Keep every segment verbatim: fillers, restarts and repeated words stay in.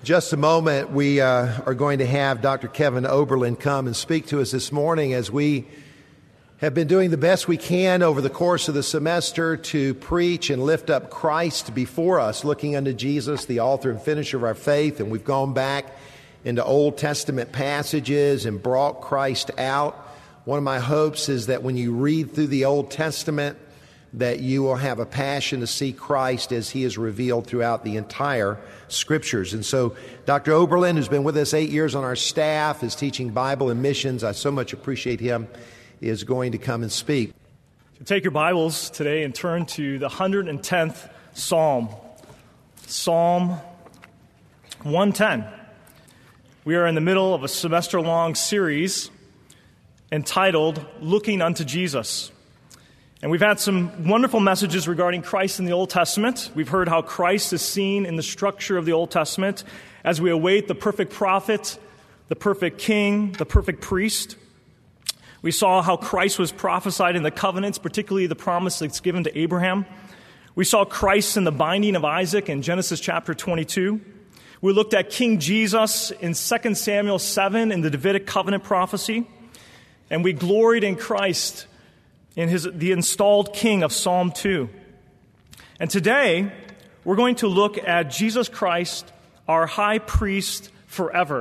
just a moment, we uh, are going to have Doctor Kevin Oberlin come and speak to us this morning as we have been doing the best we can over the course of the semester to preach and lift up Christ before us, looking unto Jesus, the author and finisher of our faith. And we've gone back into Old Testament passages and brought Christ out. One of my hopes is that when you read through the Old Testament, that you will have a passion to see Christ as he is revealed throughout the entire Scriptures. And so Doctor Oberlin, who's been with us eight years on our staff, is teaching Bible and missions. I so much appreciate him, is going to come and speak. So take your Bibles today and turn to the one hundred tenth Psalm, Psalm one ten. We are in the middle of a semester-long series entitled Looking Unto Jesus. And we've had some wonderful messages regarding Christ in the Old Testament. We've heard how Christ is seen in the structure of the Old Testament as we await the perfect prophet, the perfect king, the perfect priest. We saw how Christ was prophesied in the covenants, particularly the promise that's given to Abraham. We saw Christ in the binding of Isaac in Genesis chapter twenty-two. We looked at King Jesus in Second Samuel seven in the Davidic covenant prophecy. And we gloried in Christ in his, the installed king of Psalm two. And today, we're going to look at Jesus Christ, our high priest forever.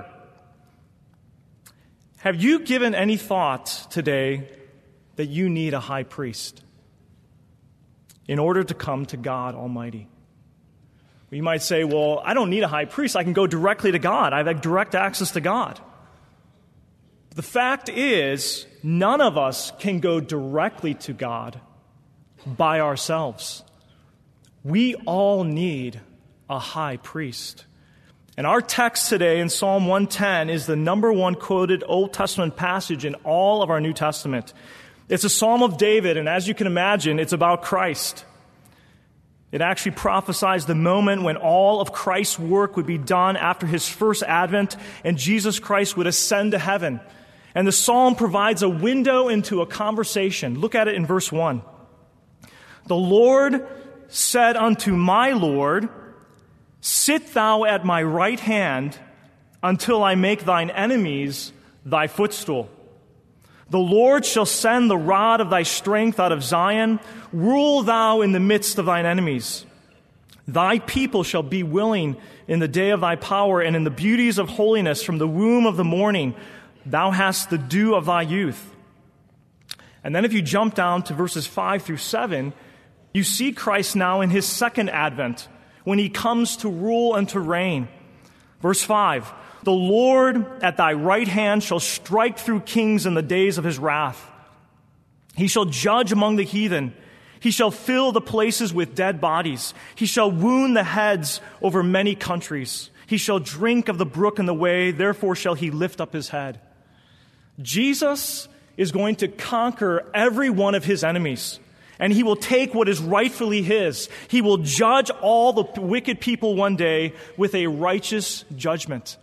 Have you given any thought today that you need a high priest in order to come to God Almighty? You might say, well, I don't need a high priest. I can go directly to God. I have direct access to God. The fact is, none of us can go directly to God by ourselves. We all need a high priest. And our text today in Psalm one ten is the number one quoted Old Testament passage in all of our New Testament. It's a Psalm of David, and as you can imagine, it's about Christ. It actually prophesies the moment when all of Christ's work would be done after his first advent, and Jesus Christ would ascend to heaven. And the psalm provides a window into a conversation. Look at it in verse one. The Lord said unto my Lord, sit thou at my right hand until I make thine enemies thy footstool. The Lord shall send the rod of thy strength out of Zion. Rule thou in the midst of thine enemies. Thy people shall be willing in the day of thy power, and in the beauties of holiness from the womb of the morning. Thou hast the dew of thy youth. And then if you jump down to verses five through seven, you see Christ now in his second advent, when he comes to rule and to reign. Verse five, the Lord at thy right hand shall strike through kings in the days of his wrath. He shall judge among the heathen. He shall fill the places with dead bodies. He shall wound the heads over many countries. He shall drink of the brook in the way, therefore shall he lift up his head. Jesus is going to conquer every one of his enemies, and he will take what is rightfully his. He will judge all the wicked people one day with a righteous judgment.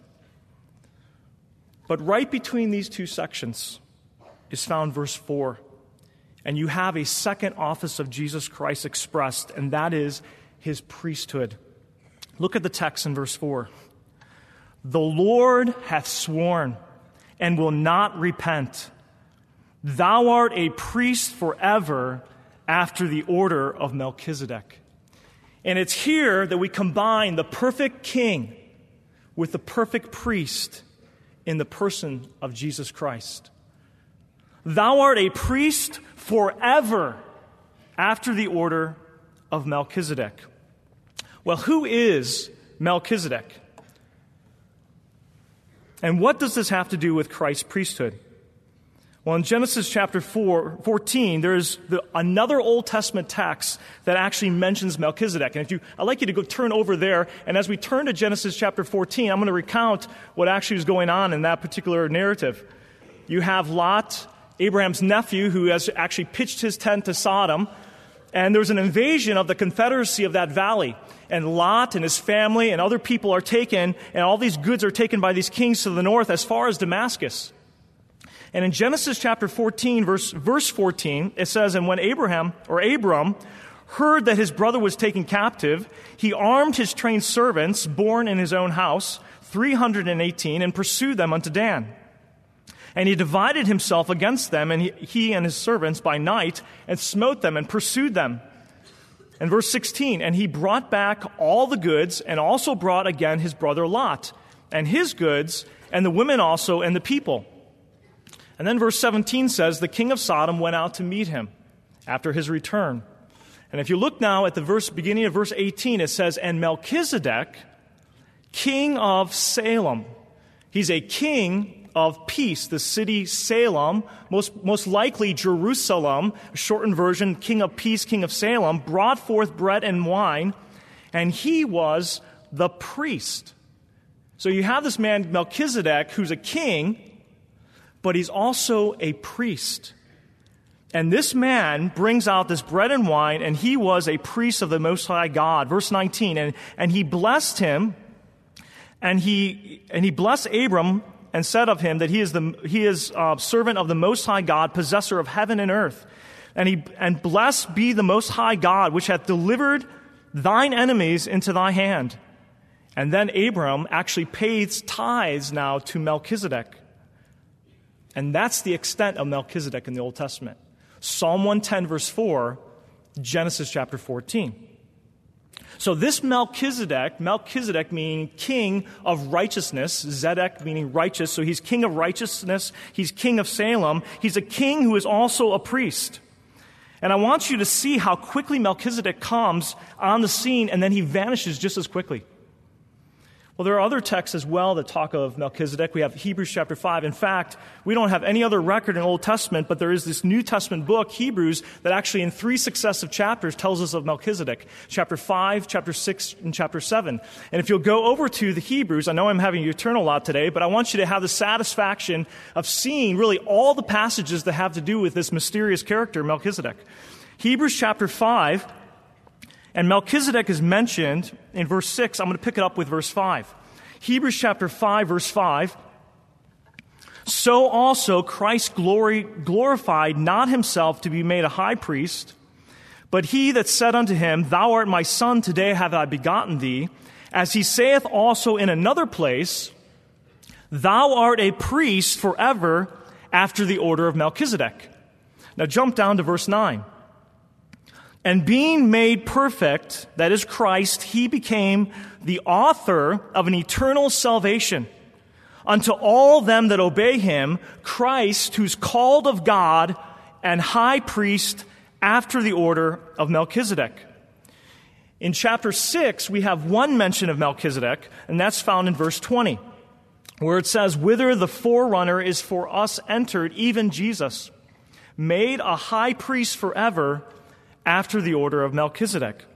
But right between these two sections is found verse four, and you have a second office of Jesus Christ expressed, and that is his priesthood. Look at the text in verse four. The Lord hath sworn and will not repent. Thou art a priest forever after the order of Melchizedek. And it's here that we combine the perfect king with the perfect priest in the person of Jesus Christ. Thou art a priest forever after the order of Melchizedek. Well, who is Melchizedek? And what does this have to do with Christ's priesthood? Well, in Genesis chapter four, fourteen, there's the, another Old Testament text that actually mentions Melchizedek. And if you, I'd like you to go turn over there. And as we turn to Genesis chapter fourteen, I'm going to recount what actually is going on in that particular narrative. You have Lot, Abraham's nephew, who has actually pitched his tent to Sodom. And there's an invasion of the confederacy of that valley. And Lot and his family and other people are taken, and all these goods are taken by these kings to the north as far as Damascus. And in Genesis chapter fourteen, verse, verse fourteen, it says, and when Abraham, or Abram, heard that his brother was taken captive, he armed his trained servants, born in his own house, three hundred eighteen, and pursued them unto Dan. And he divided himself against them, and he, he and his servants by night, and smote them and pursued them. And verse sixteen, and he brought back all the goods, and also brought again his brother Lot, and his goods, and the women also, and the people. And then verse seventeen says, the king of Sodom went out to meet him after his return. And if you look now at the verse, beginning of verse eighteen, it says, and Melchizedek, king of Salem. He's a king of peace, the city Salem, most, most likely Jerusalem, shortened version, king of peace, king of Salem, brought forth bread and wine, and he was the priest. So you have this man, Melchizedek, who's a king, but he's also a priest. And this man brings out this bread and wine, and he was a priest of the Most High God. Verse nineteen, and, and he blessed him, and he and he blessed Abram, and said of him that he is the he is uh, servant of the Most High God, possessor of heaven and earth. And he and blessed be the Most High God, which hath delivered thine enemies into thy hand. And then Abram actually pays tithes now to Melchizedek. And that's the extent of Melchizedek in the Old Testament. Psalm one ten, verse four, Genesis chapter fourteen. So this Melchizedek, Melchizedek meaning king of righteousness, Zedek meaning righteous, so he's king of righteousness, he's king of Salem, he's a king who is also a priest. And I want you to see how quickly Melchizedek comes on the scene and then he vanishes just as quickly. Well, there are other texts as well that talk of Melchizedek. We have Hebrews chapter five. In fact, we don't have any other record in the Old Testament, but there is this New Testament book, Hebrews, that actually in three successive chapters tells us of Melchizedek. Chapter five, chapter six, and chapter seven. And if you'll go over to the Hebrews, I know I'm having you turn a lot today, but I want you to have the satisfaction of seeing really all the passages that have to do with this mysterious character, Melchizedek. Hebrews chapter five, and Melchizedek is mentioned in verse six. I'm going to pick it up with verse five. Hebrews chapter five, verse five. So also Christ glory, glorified not himself to be made a high priest, but he that said unto him, Thou art my son, today have I begotten thee. As he saith also in another place, Thou art a priest forever after the order of Melchizedek. Now jump down to verse nine. And being made perfect, that is Christ, he became the author of an eternal salvation unto all them that obey him, Christ, who's called of God and high priest after the order of Melchizedek. In chapter six, we have one mention of Melchizedek, and that's found in verse twenty, where it says, Whither the forerunner is for us entered, even Jesus, made a high priest forever after the order of Melchizedek.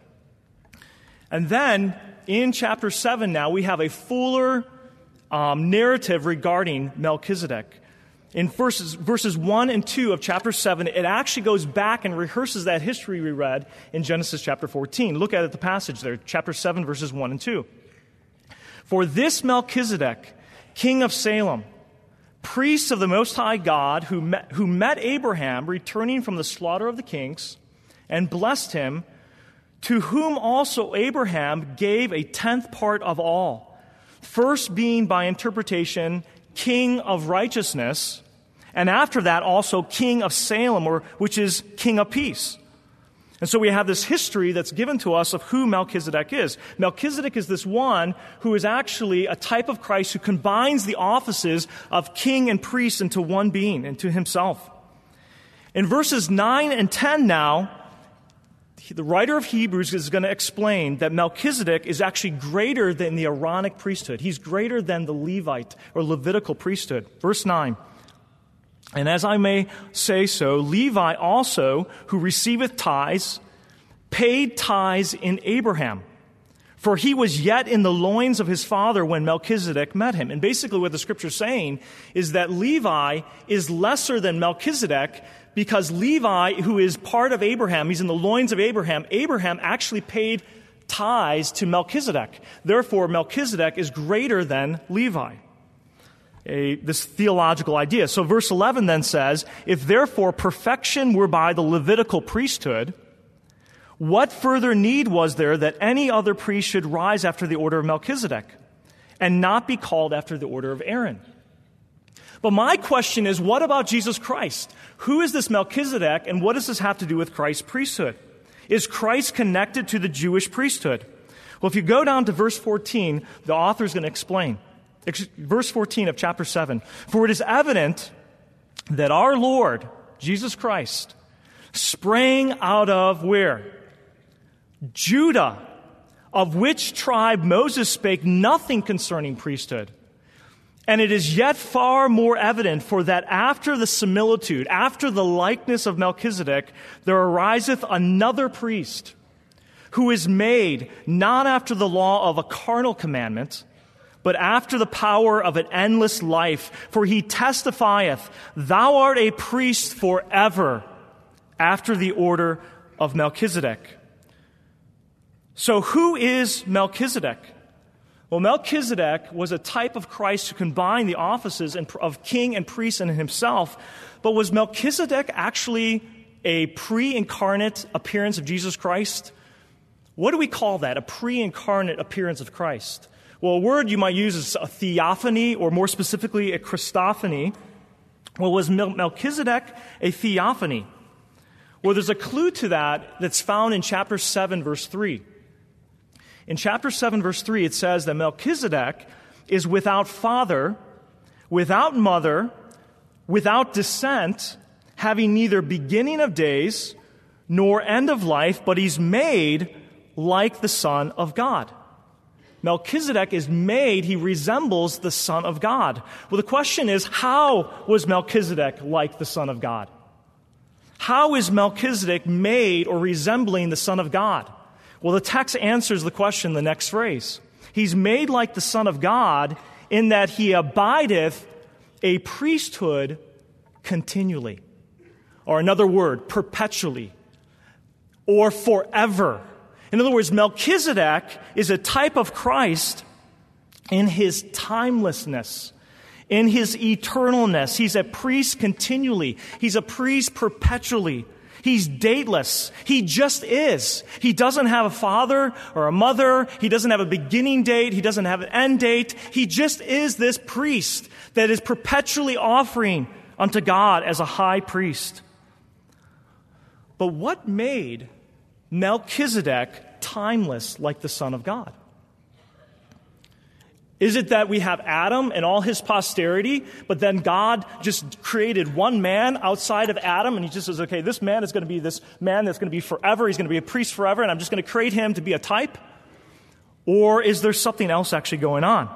And then in chapter seven now, we have a fuller um, narrative regarding Melchizedek. In verses, verses one and two of chapter seven, it actually goes back and rehearses that history we read in Genesis chapter fourteen. Look at it, the passage there, chapter seven, verses one and two. For this Melchizedek, king of Salem, priest of the Most High God, who met, who met Abraham returning from the slaughter of the kings, and blessed him, to whom also Abraham gave a tenth part of all, first being by interpretation king of righteousness, and after that also king of Salem, or which is king of peace. And so we have this history that's given to us of who Melchizedek is. Melchizedek is this one who is actually a type of Christ who combines the offices of king and priest into one being, into himself. In verses nine and ten now, the writer of Hebrews is going to explain that Melchizedek is actually greater than the Aaronic priesthood. He's greater than the Levite or Levitical priesthood. Verse nine. And as I may say so, Levi also, who receiveth tithes, paid tithes in Abraham. For he was yet in the loins of his father when Melchizedek met him. And basically what the scripture is saying is that Levi is lesser than Melchizedek because Levi, who is part of Abraham, he's in the loins of Abraham, Abraham actually paid tithes to Melchizedek. Therefore, Melchizedek is greater than Levi. A, this theological idea. So verse eleven then says, If therefore perfection were by the Levitical priesthood, What further need was there that any other priest should rise after the order of Melchizedek and not be called after the order of Aaron? But my question is, what about Jesus Christ? Who is this Melchizedek, and what does this have to do with Christ's priesthood? Is Christ connected to the Jewish priesthood? Well, if you go down to verse fourteen, the author is going to explain. Verse fourteen of chapter seven. For it is evident that our Lord, Jesus Christ, sprang out of where? Judah, of which tribe Moses spake nothing concerning priesthood. And it is yet far more evident, for that after the similitude, after the likeness of Melchizedek, there ariseth another priest, who is made not after the law of a carnal commandment, but after the power of an endless life. For he testifieth, Thou art a priest forever, after the order of Melchizedek. So who is Melchizedek? Well, Melchizedek was a type of Christ who combined the offices of king and priest in himself. But was Melchizedek actually a pre-incarnate appearance of Jesus Christ? What do we call that, a pre-incarnate appearance of Christ? Well, a word you might use is a theophany, or more specifically, a Christophany. Well, was Melchizedek a theophany? Well, there's a clue to that that's found in chapter seven, verse three. In chapter seven, verse three, it says that Melchizedek is without father, without mother, without descent, having neither beginning of days nor end of life, but he's made like the Son of God. Melchizedek is made, he resembles the Son of God. Well, the question is, how was Melchizedek like the Son of God? How is Melchizedek made or resembling the Son of God? Well, the text answers the question in the next phrase. He's made like the Son of God in that he abideth a priesthood continually. Or another word, perpetually. Or forever. In other words, Melchizedek is a type of Christ in his timelessness, in his eternalness. He's a priest continually. He's a priest perpetually. He's dateless. He just is. He doesn't have a father or a mother. He doesn't have a beginning date. He doesn't have an end date. He just is this priest that is perpetually offering unto God as a high priest. But what made Melchizedek timeless like the Son of God? Is it that we have Adam and all his posterity, but then God just created one man outside of Adam, and he just says, okay, this man is going to be this man that's going to be forever, he's going to be a priest forever, and I'm just going to create him to be a type? Or is there something else actually going on?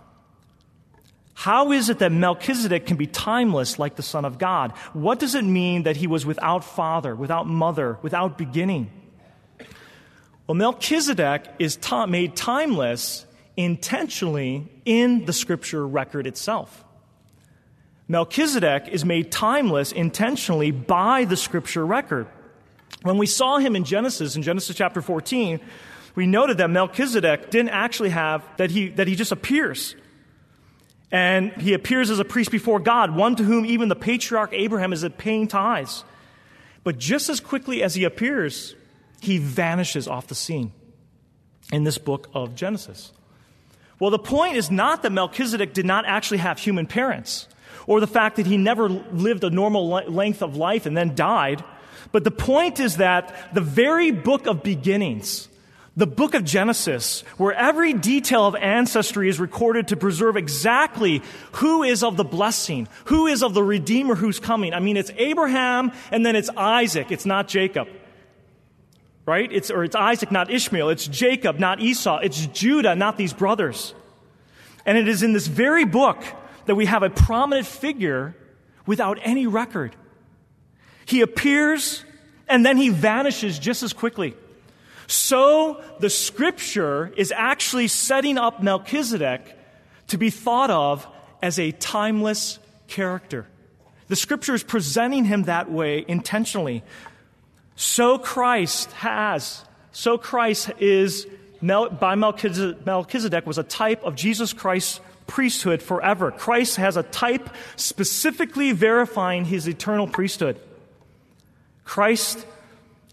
How is it that Melchizedek can be timeless like the Son of God? What does it mean that he was without father, without mother, without beginning? Well, Melchizedek is ta- made timeless intentionally in the Scripture record itself. Melchizedek is made timeless intentionally by the Scripture record. When we saw him in Genesis, in Genesis chapter fourteen, we noted that Melchizedek didn't actually have, that he, that he just appears. And he appears as a priest before God, one to whom even the patriarch Abraham is paying tithes. But just as quickly as he appears, he vanishes off the scene in this book of Genesis. Well, the point is not that Melchizedek did not actually have human parents, or the fact that he never lived a normal length of life and then died. But the point is that the very book of beginnings, the book of Genesis, where every detail of ancestry is recorded to preserve exactly who is of the blessing, who is of the Redeemer who's coming. I mean, it's Abraham and then it's Isaac. It's not Jacob. Right? It's, or it's Isaac, not Ishmael. It's Jacob, not Esau. It's Judah, not these brothers. And it is in this very book that we have a prominent figure without any record. He appears and then he vanishes just as quickly. So the Scripture is actually setting up Melchizedek to be thought of as a timeless character. The Scripture is presenting him that way intentionally. So Christ has, so Christ is, by Melchizedek, was a type of Jesus Christ's priesthood forever. Christ has a type specifically verifying his eternal priesthood. Christ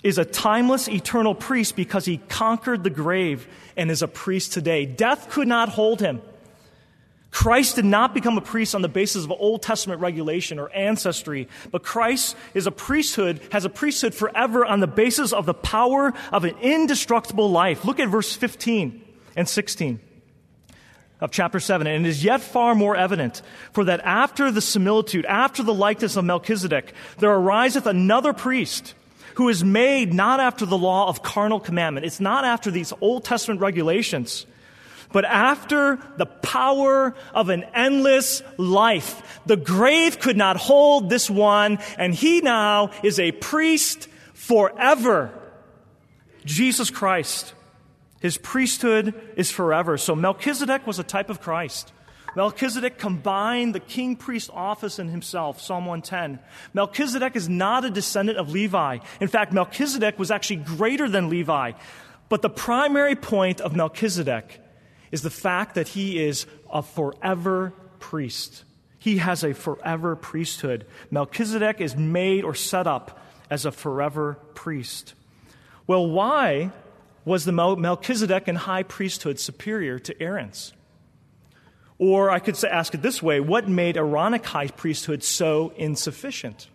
is a timeless, eternal priest because he conquered the grave and is a priest today. Death could not hold him. Christ did not become a priest on the basis of Old Testament regulation or ancestry, but Christ is a priesthood, has a priesthood forever on the basis of the power of an indestructible life. Look at verse fifteen and sixteen of chapter seven. And it is yet far more evident, for that after the similitude, after the likeness of Melchizedek, there ariseth another priest, who is made not after the law of carnal commandment. It's not after these Old Testament regulations, but after the power of an endless life. The grave could not hold this one, and he now is a priest forever. Jesus Christ. His priesthood is forever. So Melchizedek was a type of Christ. Melchizedek combined the king-priest office in himself, Psalm one ten. Melchizedek is not a descendant of Levi. In fact, Melchizedek was actually greater than Levi. But the primary point of Melchizedek is the fact that he is a forever priest. He has a forever priesthood. Melchizedek is made or set up as a forever priest. Well, why was the Melchizedek and high priesthood superior to Aaron's? Or I could say, ask it this way, what made Aaronic high priesthood so insufficient?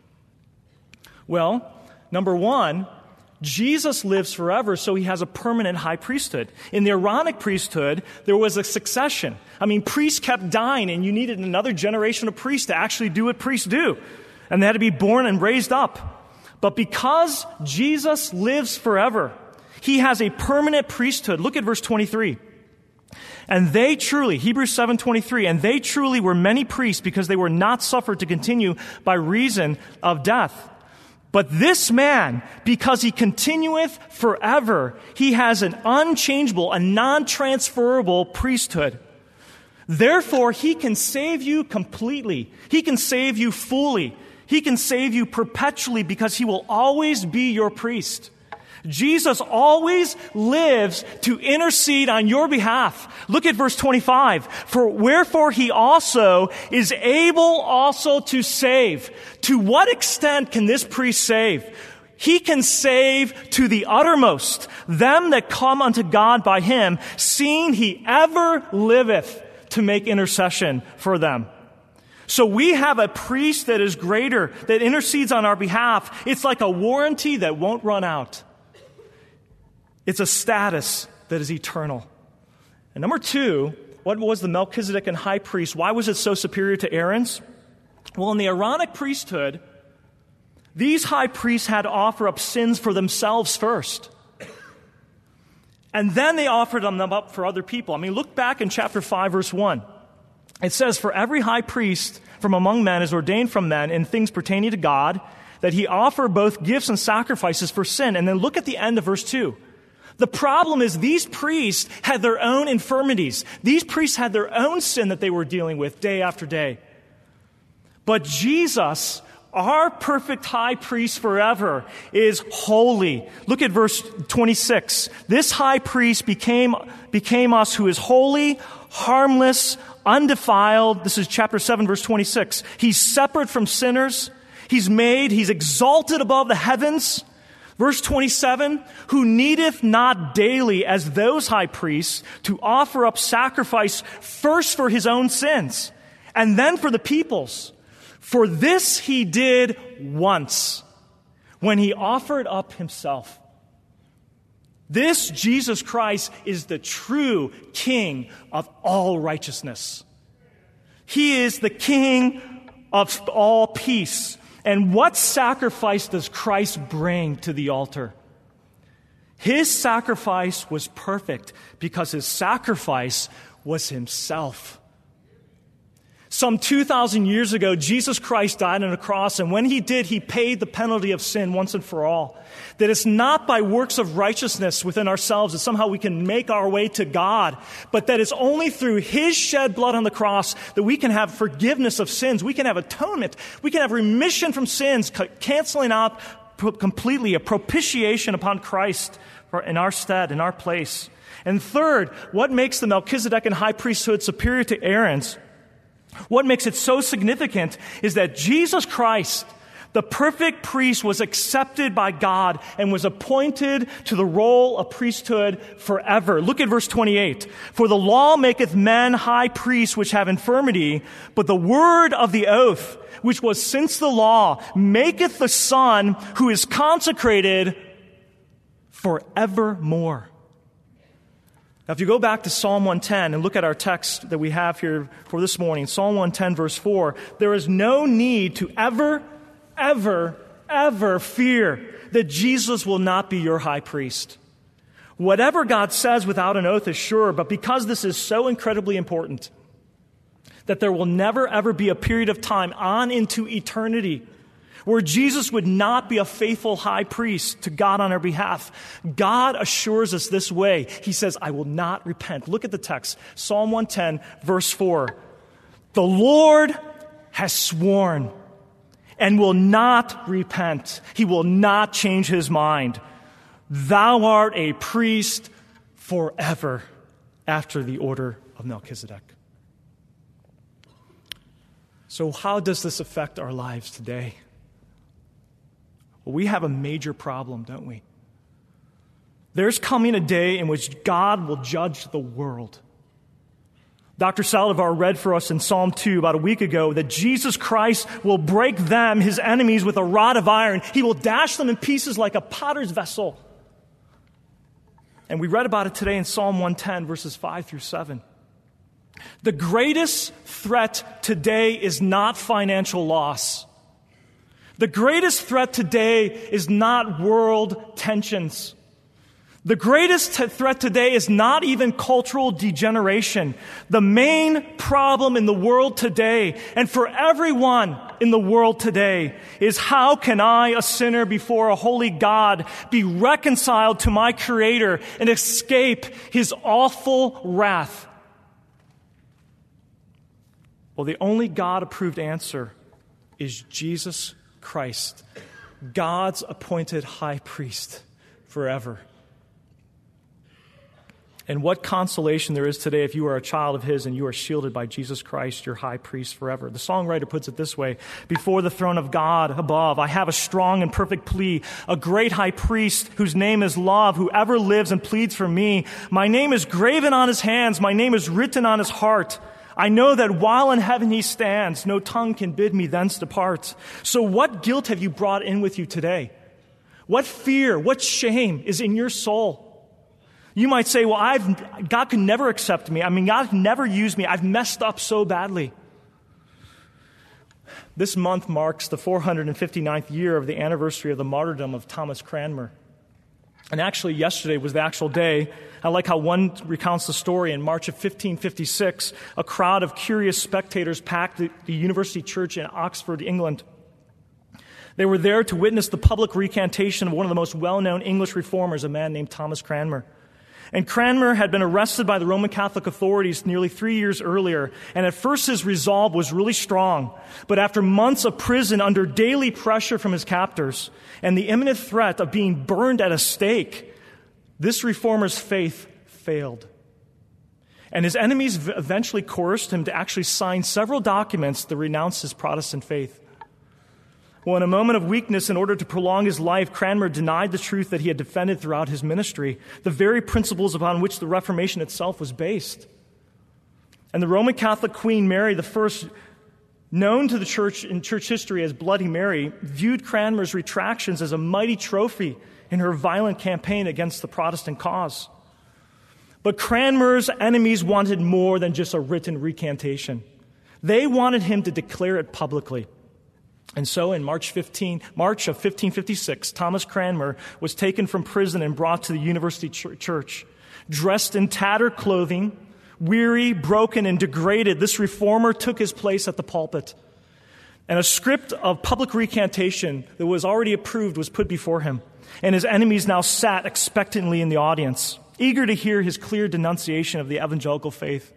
Well, number one, Jesus lives forever, so he has a permanent high priesthood. In the Aaronic priesthood, there was a succession. I mean, priests kept dying, and you needed another generation of priests to actually do what priests do. And they had to be born and raised up. But because Jesus lives forever, he has a permanent priesthood. Look at verse twenty-three. And they truly, Hebrews seven twenty-three, and they truly were many priests because they were not suffered to continue by reason of death. But this man, because he continueth forever, he has an unchangeable, a non-transferable priesthood. Therefore, he can save you completely. He can save you fully. He can save you perpetually because he will always be your priest. Jesus always lives to intercede on your behalf. Look at verse twenty-five. For wherefore he also is able also to save. To what extent can this priest save? He can save to the uttermost them that come unto God by him, seeing he ever liveth to make intercession for them. So we have a priest that is greater, that intercedes on our behalf. It's like a warranty that won't run out. It's a status that is eternal. And number two, what was the Melchizedek and high priest? Why was it so superior to Aaron's? Well, in the Aaronic priesthood, these high priests had to offer up sins for themselves first. And then they offered them up for other people. I mean, look back in chapter five, verse one. It says, for every high priest from among men is ordained from men in things pertaining to God, that he offer both gifts and sacrifices for sin. And then look at the end of verse two. The problem is these priests had their own infirmities. These priests had their own sin that they were dealing with day after day. But Jesus, our perfect high priest forever, is holy. Look at verse twenty-six. This high priest became, became us who is holy, harmless, undefiled. This is chapter seven, verse twenty-six. He's separate from sinners. He's made, he's exalted above the heavens. Verse twenty-seven, who needeth not daily as those high priests to offer up sacrifice first for his own sins and then for the people's. For this he did once when he offered up himself. This Jesus Christ is the true King of all righteousness. He is the King of all peace. And what sacrifice does Christ bring to the altar? His sacrifice was perfect because his sacrifice was himself. Some two thousand years ago, Jesus Christ died on a cross, and when he did, he paid the penalty of sin once and for all. That it's not by works of righteousness within ourselves that somehow we can make our way to God, but that it's only through his shed blood on the cross that we can have forgiveness of sins. We can have atonement. We can have remission from sins, canceling out completely a propitiation upon Christ in our stead, in our place. And third, what makes the Melchizedek and high priesthood superior to Aaron's? What makes it so significant is that Jesus Christ, The perfect priest was accepted by God and was appointed to the role of priesthood forever. Look at verse twenty-eight. For the law maketh men high priests which have infirmity, but the word of the oath, which was since the law, maketh the Son who is consecrated forevermore. Now, if you go back to Psalm one ten and look at our text that we have here for this morning, Psalm one ten, verse four, there is no need to ever, ever, ever fear that Jesus will not be your high priest. Whatever God says without an oath is sure, but because this is so incredibly important, that there will never, ever be a period of time on into eternity where Jesus would not be a faithful high priest to God on our behalf. God assures us this way. He says, I will not repent. Look at the text. Psalm one ten, verse four. The Lord has sworn and will not repent. He will not change his mind. Thou art a priest forever after the order of Melchizedek. So how does this affect our lives today? Well, we have a major problem, don't we? There's coming a day in which God will judge the world. Doctor Saldivar read for us in Psalm two about a week ago that Jesus Christ will break them, his enemies, with a rod of iron. He will dash them in pieces like a potter's vessel. And we read about it today in Psalm one ten, verses five through seven. The greatest threat today is not financial loss. The greatest threat today is not world tensions. The greatest t- threat today is not even cultural degeneration. The main problem in the world today, and for everyone in the world today, is how can I, a sinner before a holy God, be reconciled to my Creator and escape his awful wrath? Well, the only God-approved answer is Jesus Christ, God's appointed high priest forever. And what consolation there is today if you are a child of his and you are shielded by Jesus Christ, your high priest forever. The songwriter puts it this way: before the throne of God above, I have a strong and perfect plea, a great high priest whose name is love, who ever lives and pleads for me. My name is graven on his hands, my name is written on his heart. I know that while in heaven he stands, no tongue can bid me thence depart. So what guilt have you brought in with you today? What fear, what shame is in your soul? You might say, well, I've, God can never accept me. I mean, God can never use me. I've messed up so badly. This month marks the four hundred fifty-ninth year of the anniversary of the martyrdom of Thomas Cranmer. And actually, yesterday was the actual day. I like how one recounts the story. In March of fifteen fifty-six, a crowd of curious spectators packed the, the University Church in Oxford, England. They were there to witness the public recantation of one of the most well-known English reformers, a man named Thomas Cranmer. And Cranmer had been arrested by the Roman Catholic authorities nearly three years earlier, and at first his resolve was really strong. But after months of prison under daily pressure from his captors and the imminent threat of being burned at a stake, this reformer's faith failed. And his enemies eventually coerced him to actually sign several documents that renounced his Protestant faith. Well, in a moment of weakness, in order to prolong his life, Cranmer denied the truth that he had defended throughout his ministry, the very principles upon which the Reformation itself was based. And the Roman Catholic Queen Mary the First, known to the church in church history as Bloody Mary, viewed Cranmer's retractions as a mighty trophy in her violent campaign against the Protestant cause. But Cranmer's enemies wanted more than just a written recantation. They wanted him to declare it publicly. And so in March fifteenth, March of fifteen fifty-six, Thomas Cranmer was taken from prison and brought to the University ch- Church. Dressed in tattered clothing, weary, broken, and degraded, this reformer took his place at the pulpit. And a script of public recantation that was already approved was put before him. And his enemies now sat expectantly in the audience, eager to hear his clear denunciation of the evangelical faith.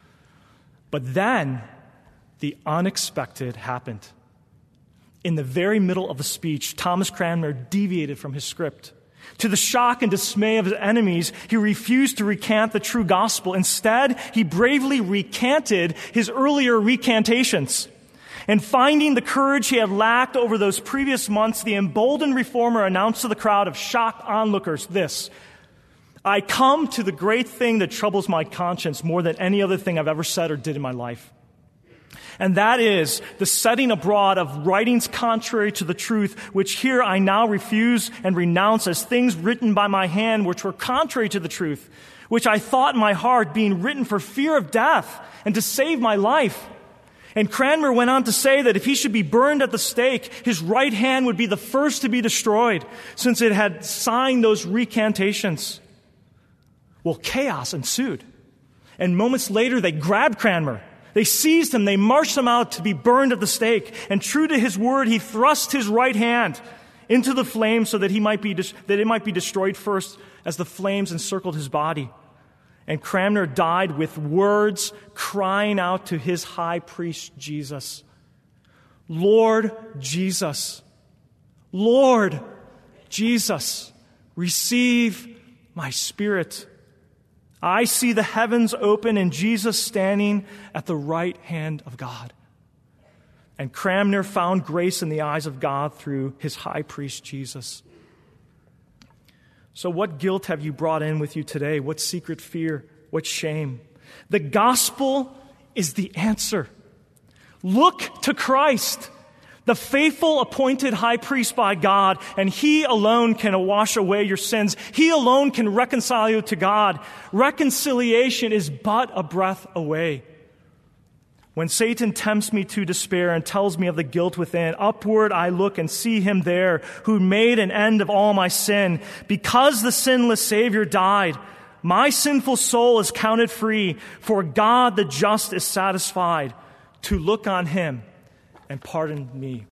But then the unexpected happened. In the very middle of the speech, Thomas Cranmer deviated from his script. To the shock and dismay of his enemies, he refused to recant the true gospel. Instead, he bravely recanted his earlier recantations. And finding the courage he had lacked over those previous months, the emboldened reformer announced to the crowd of shocked onlookers this: I come to the great thing that troubles my conscience more than any other thing I've ever said or did in my life. And that is the setting abroad of writings contrary to the truth, which here I now refuse and renounce as things written by my hand, which were contrary to the truth, which I thought in my heart being written for fear of death and to save my life. And Cranmer went on to say that if he should be burned at the stake, his right hand would be the first to be destroyed, since it had signed those recantations. Well, chaos ensued. And moments later, they grabbed Cranmer. They seized him. They marched him out to be burned at the stake. And true to his word, he thrust his right hand into the flames so that he might be that it might be destroyed first as the flames encircled his body. And Cranmer died with words crying out to his high priest Jesus, Lord Jesus, Lord Jesus, receive my spirit. I see the heavens open and Jesus standing at the right hand of God. And Cranmer found grace in the eyes of God through his high priest Jesus. So what guilt have you brought in with you today? What secret fear? What shame? The gospel is the answer. Look to Christ, the faithful appointed high priest by God, and he alone can wash away your sins. He alone can reconcile you to God. Reconciliation is but a breath away. When Satan tempts me to despair and tells me of the guilt within, upward I look and see him there who made an end of all my sin. Because the sinless Savior died, my sinful soul is counted free, for God the just is satisfied to look on him and pardon me.